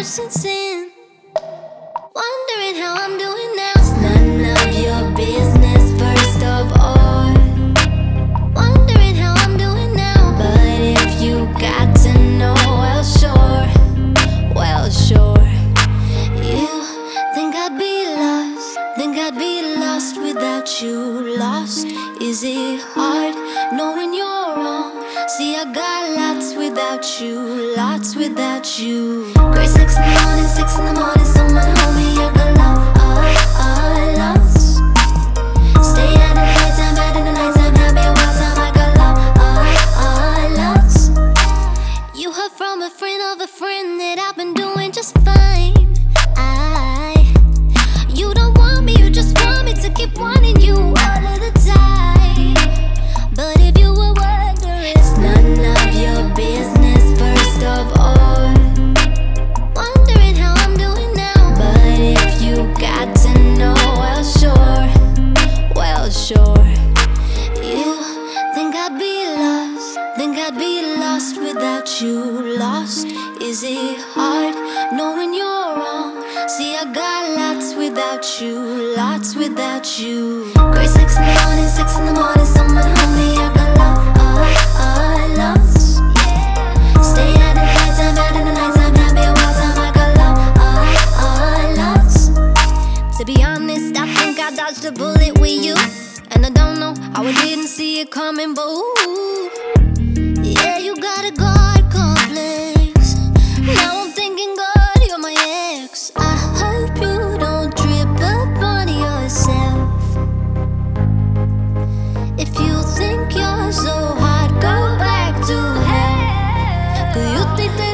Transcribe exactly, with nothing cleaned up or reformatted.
person sin. Wondering how I'm doing now. It's none of your business, first of all. Wondering how I'm doing now. But if you got to know, well, sure, well, sure. You think I'd be lost, think I'd be lost without you. Lost, is it hard knowing you're wrong? See, I got lots without you, lots without you. Great six in the morning, six in the morning, someone hold me, I got lost, uh, lost. Stay out in the nighttime, bad in the nighttime, happy a wild time, I got lost, uh, lost. You heard from a friend of a friend that I've been doing just fine. I, you don't want me, you just want me to keep wanting you all of the time. But if you were wondering, it's none of your business, first of all. Wondering how I'm doing now. But if you got to know, well, sure, well, sure. You think I'd be lost, think I'd be lost without you. Lost, is it hard knowing you're wrong? See, I got lots without you, lots without you. Great six in the morning, six in the morning, someone hold me, I got lost. Stay out in the nighttime, bad in the nighttime, happy a wild time, I got lost. To be honest, I think I dodged a bullet with you, and I don't know how I didn't see it coming, but ooh, yeah, you got a God complex. Now I'm thinking, God, you're my ex. I hope you don't trip up on yourself. If you think you're so hot, go back to hell. 'Cause you think that